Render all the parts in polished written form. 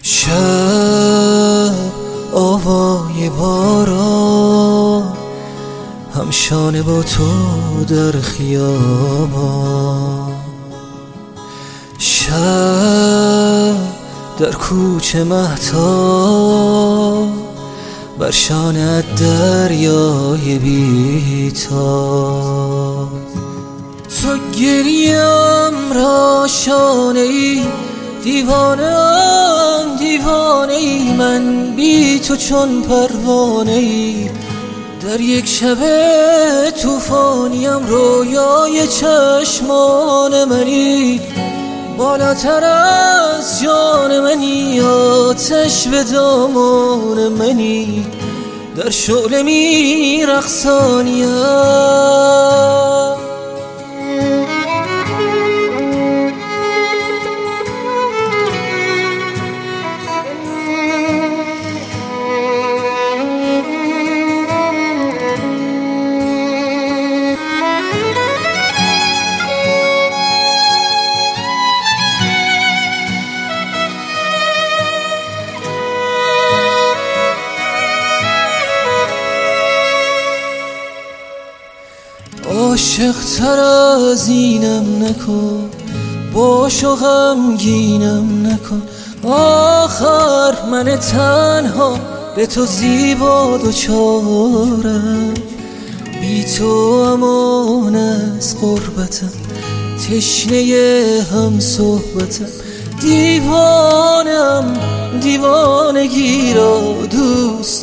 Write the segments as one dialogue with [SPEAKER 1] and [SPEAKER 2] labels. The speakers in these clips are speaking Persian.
[SPEAKER 1] شب آوای باران همشانه با تو در خیابان، شب در کوچه مهتاب بر شانه دریای بیتاب. تو گریم را شانه ای، دیوانه‌ام دیوانه ای، من بی تو چون پروانه ای. در یک شب طوفانیم رویای چشمان منی، بالاتر از جان منی، آتش به دامان منی، در شعله می رقصانیم. عاشق تر از اینم نکن، باش و غمگینم نکن. آخر من تنها به تو زیبا دوچارم، بی تو امان از غربتم، تشنه هم صحبتم. دیوانم دیوانگی را دوست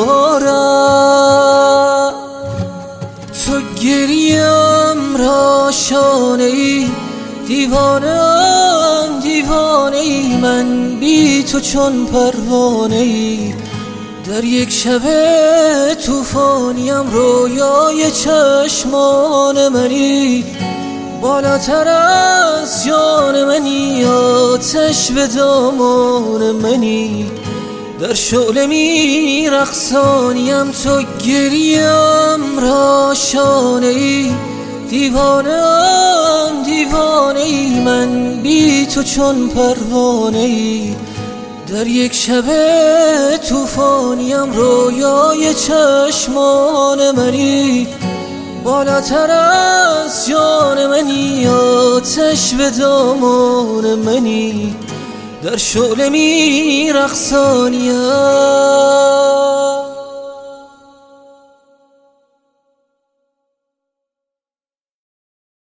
[SPEAKER 1] دارم. تو گریم را شانه ای، دیوانه‌ام دیوانه ای، من بی تو چون پروانه ای. در یک شب طوفانیم رویای چشمان منی، بالاتر از جان منی، آتش به دامان منی، در شعله می رقصانیم. تو گریم را شانه ای، دیوانه‌ام دیوانه ای، من بی تو چون پروانه ای. در یک شب طوفانیم رویای چشمان منی، بالاتر از جان منی، آتش به دامان منی، در شعله می رقصانیم.